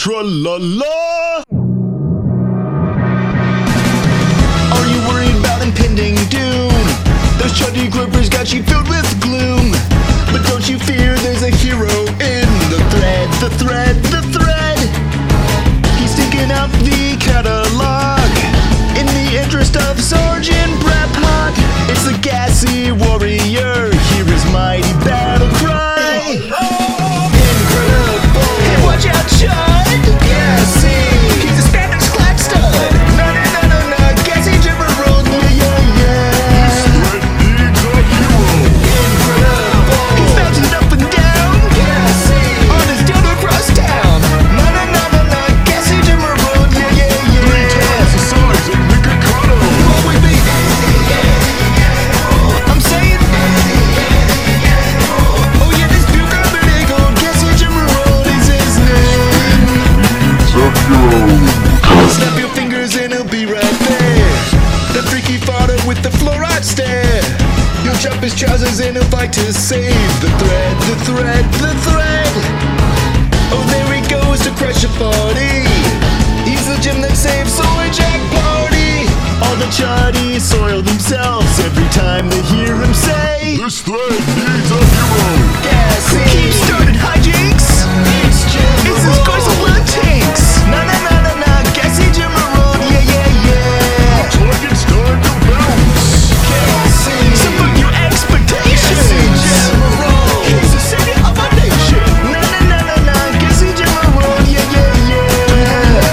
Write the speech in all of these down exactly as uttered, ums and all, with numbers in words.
Tra-la-la! Are you worried about impending doom? Those chuddy gropers got you filled with gloom. But don't you fear, there's a hero in the thread, the thread, the thread. He's taking out the catalog in the interest of Sergeant Brep Hot. It's the gassy warrior, hear his mighty battle cry. Incredible! Hey, watch out, Chud! Gassy! He's a Spanish clap stud! No, no, no, no, no! Gassy Jimmer rolled, yeah, yeah, yeah! This thread needs a hero! Incredible! He's bouncing up and down! Gassy! On his dildo cross town! No, no, no, no, no! Gassy Jimmer rolled, yeah, yeah, yeah! Three times the size of Mikado! Roll with me! I'm saying... Oh yeah, this Duke of Bendigo, Gassy Jimmer rolled is his name! Needs a hero! Snap your fingers and he'll be right there. The freaky fodder with the fluoride stare. You'll chop his trousers and he'll fight to save the thread, the thread, the thread. Oh, there he goes to crush a party. He's the gem that saves Soy Jack Party. All the chuddies soil themselves every time they hear him say, This thread needs a hero! Gassy! Who keeps starting hijinks? It's Jim. It's his course of blood tanks. Na na na na na. Gassy Jimmer rolled, yeah yeah yeah. Looks like it's time to bounce! Gassy. Subvert your expectations. Gassy Jimmer rolled. He's the savior of our nation. Na na na na na. Gassy Jimmer rolled, yeah yeah yeah.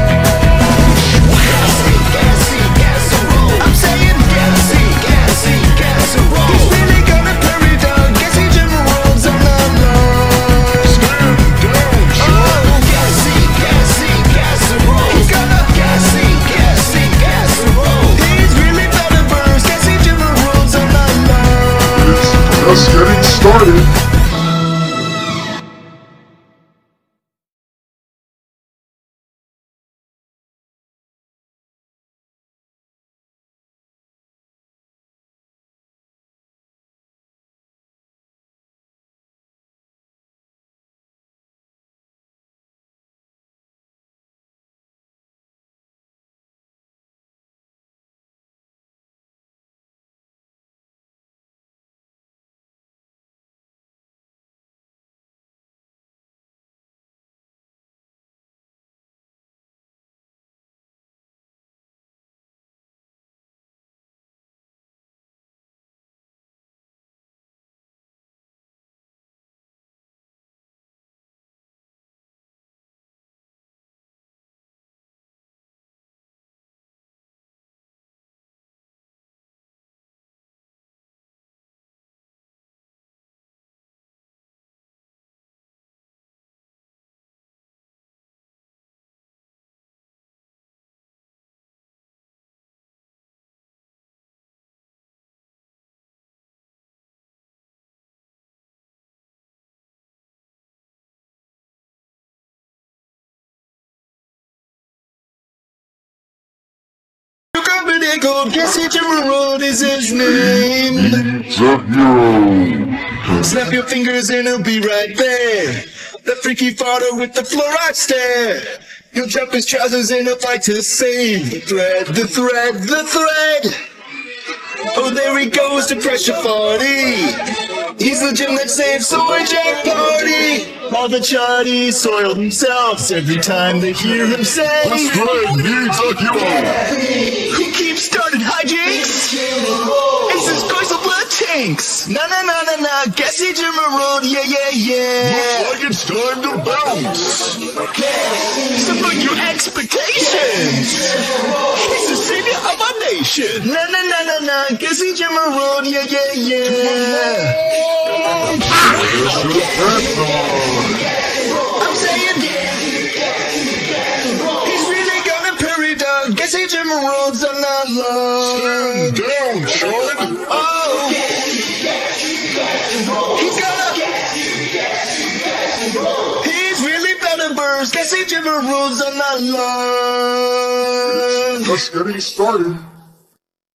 Gassy, gassy, gassy roll. I'm saying gassy, gassy, gassy roll. He's really gonna parry down. Gassy Jimmer rolls on the line. Stand down, Chud! Oh, gassy, gassy, gassy roll. He's gonna gassy, gassy, gassy roll. He's really about to burst. Gassy Jimmer rolls on the line. It's just getting started! Gassy Jimmer rolled is his name. Needs a hero! Snap your fingers and he'll be right there. The freaky fodder with the fluoride stare. He'll jump his trousers in a fight to save the thread, the thread, the thread. Oh, there he goes to pressure party. He's the gem that saves Soy Jack Party. All the chuddies soil themselves every time they hear him say, This thread needs a hero! Who keeps starting hijinks? It's his course of blood tanks. Na na na na na. Gassy Jimmer rolled, yeah yeah yeah. Looks like it's time to bounce! Subvert your expectations. He's the savior of our nation. Na na na na na. Gassy Jimmer rolled, yeah yeah yeah. Where's your pet I'm saying he's really gonna parry down. Gassy Jimmer rolls on the line. Stand down, Chud! Oh, he's gonna. He's really about to burst. Gassy Jimmer rolls on the line. Just getting started!